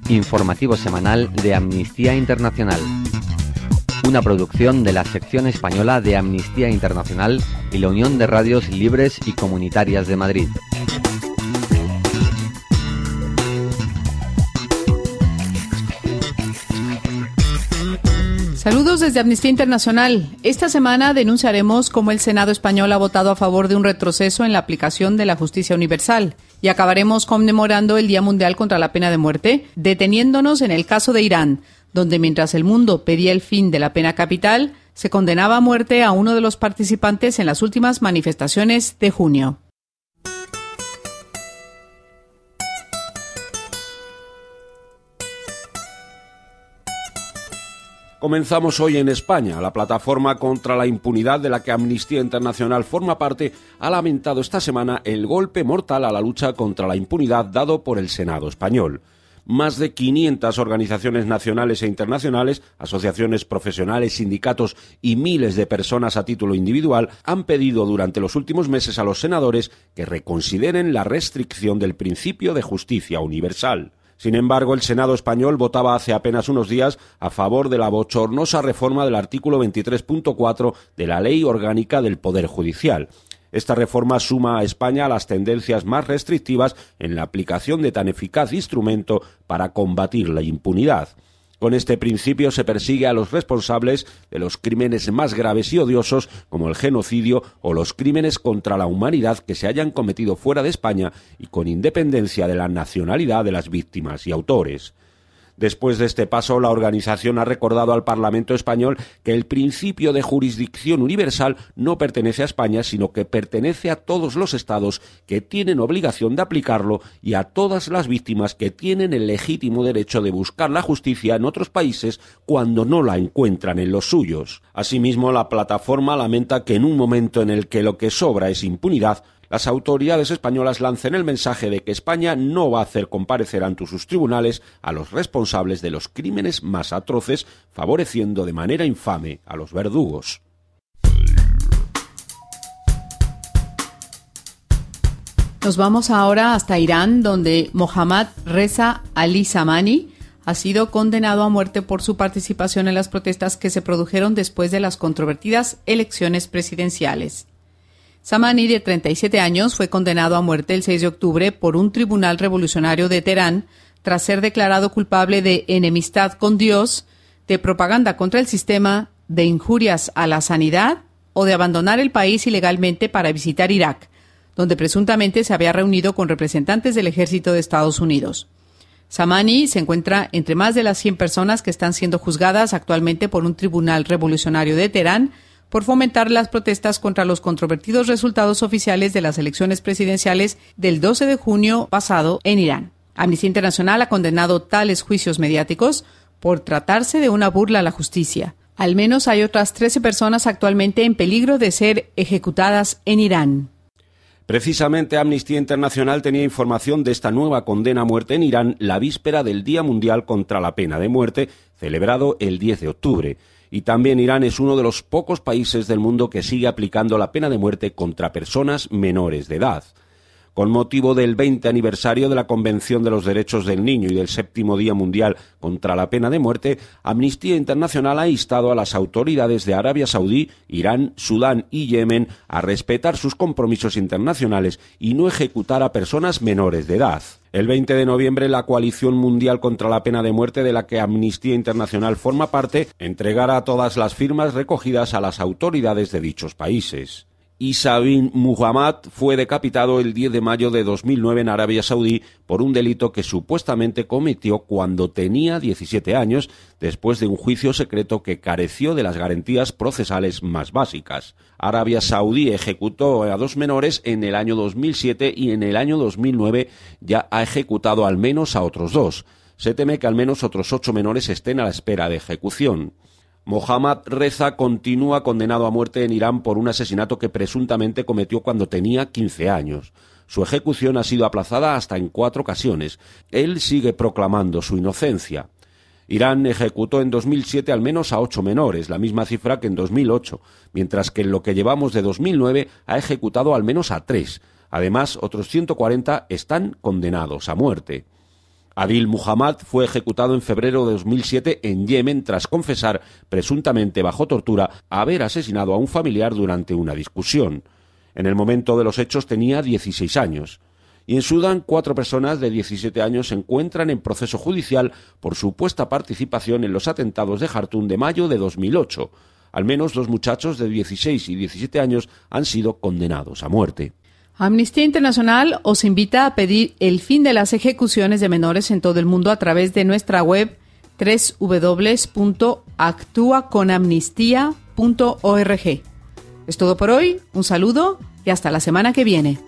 informativo semanal de Amnistía Internacional. Una producción de la sección española de Amnistía Internacional y la Unión de Radios Libres y Comunitarias de Madrid. Saludos desde Amnistía Internacional. Esta semana denunciaremos cómo el Senado español ha votado a favor de un retroceso en la aplicación de la justicia universal. Y acabaremos conmemorando el Día Mundial contra la Pena de Muerte, deteniéndonos en el caso de Irán, donde mientras el mundo pedía el fin de la pena capital, se condenaba a muerte a uno de los participantes en las últimas manifestaciones de junio. Comenzamos hoy en España. La plataforma contra la impunidad de la que Amnistía Internacional forma parte ha lamentado esta semana el golpe mortal a la lucha contra la impunidad dado por el Senado español. Más de 500 organizaciones nacionales e internacionales, asociaciones profesionales, sindicatos y miles de personas a título individual han pedido durante los últimos meses a los senadores que reconsideren la restricción del principio de justicia universal. Sin embargo, el Senado español votaba hace apenas unos días a favor de la bochornosa reforma del artículo 23.4 de la Ley Orgánica del Poder Judicial. Esta reforma suma a España a las tendencias más restrictivas en la aplicación de tan eficaz instrumento para combatir la impunidad. Con este principio se persigue a los responsables de los crímenes más graves y odiosos, como el genocidio o los crímenes contra la humanidad que se hayan cometido fuera de España y con independencia de la nacionalidad de las víctimas y autores. Después de este paso, la organización ha recordado al Parlamento español que el principio de jurisdicción universal no pertenece a España, sino que pertenece a todos los Estados que tienen obligación de aplicarlo y a todas las víctimas que tienen el legítimo derecho de buscar la justicia en otros países cuando no la encuentran en los suyos. Asimismo, la plataforma lamenta que en un momento en el que lo que sobra es impunidad, las autoridades españolas lancen el mensaje de que España no va a hacer comparecer ante sus tribunales a los responsables de los crímenes más atroces, favoreciendo de manera infame a los verdugos. Nos vamos ahora hasta Irán, donde Mohammad Reza Ali Zamani ha sido condenado a muerte por su participación en las protestas que se produjeron después de las controvertidas elecciones presidenciales. Zamani, de 37 años, fue condenado a muerte el 6 de octubre por un tribunal revolucionario de Teherán tras ser declarado culpable de enemistad con Dios, de propaganda contra el sistema, de injurias a la sanidad o de abandonar el país ilegalmente para visitar Irak, donde presuntamente se había reunido con representantes del ejército de Estados Unidos. Zamani se encuentra entre más de las 100 personas que están siendo juzgadas actualmente por un tribunal revolucionario de Teherán por fomentar las protestas contra los controvertidos resultados oficiales de las elecciones presidenciales del 12 de junio pasado en Irán. Amnistía Internacional ha condenado tales juicios mediáticos por tratarse de una burla a la justicia. Al menos hay otras 13 personas actualmente en peligro de ser ejecutadas en Irán. Precisamente Amnistía Internacional tenía información de esta nueva condena a muerte en Irán la víspera del Día Mundial contra la Pena de Muerte, celebrado el 10 de octubre. Y también Irán es uno de los pocos países del mundo que sigue aplicando la pena de muerte contra personas menores de edad. Con motivo del 20 aniversario de la Convención de los Derechos del Niño y del 7º Día Mundial contra la Pena de Muerte, Amnistía Internacional ha instado a las autoridades de Arabia Saudí, Irán, Sudán y Yemen a respetar sus compromisos internacionales y no ejecutar a personas menores de edad. El 20 de noviembre, la Coalición Mundial contra la Pena de Muerte, de la que Amnistía Internacional forma parte, entregará todas las firmas recogidas a las autoridades de dichos países. Isa bin Muhammad fue decapitado el 10 de mayo de 2009 en Arabia Saudí por un delito que supuestamente cometió cuando tenía 17 años, después de un juicio secreto que careció de las garantías procesales más básicas. Arabia Saudí ejecutó a 2 menores en el año 2007 y en el año 2009 ya ha ejecutado al menos a otros 2. Se teme que al menos otros 8 menores estén a la espera de ejecución. Mohammad Reza continúa condenado a muerte en Irán por un asesinato que presuntamente cometió cuando tenía 15 años. Su ejecución ha sido aplazada hasta en 4 ocasiones. Él sigue proclamando su inocencia. Irán ejecutó en 2007 al menos a 8 menores, la misma cifra que en 2008, mientras que en lo que llevamos de 2009 ha ejecutado al menos a 3. Además, otros 140 están condenados a muerte. Adil Muhammad fue ejecutado en febrero de 2007 en Yemen tras confesar, presuntamente bajo tortura, haber asesinado a un familiar durante una discusión. En el momento de los hechos tenía 16 años. Y en Sudán, 4 personas de 17 años se encuentran en proceso judicial por supuesta participación en los atentados de Jartum de mayo de 2008. Al menos 2 muchachos de 16 y 17 años han sido condenados a muerte. Amnistía Internacional os invita a pedir el fin de las ejecuciones de menores en todo el mundo a través de nuestra web www.actuaconamnistia.org. Es todo por hoy, un saludo y hasta la semana que viene.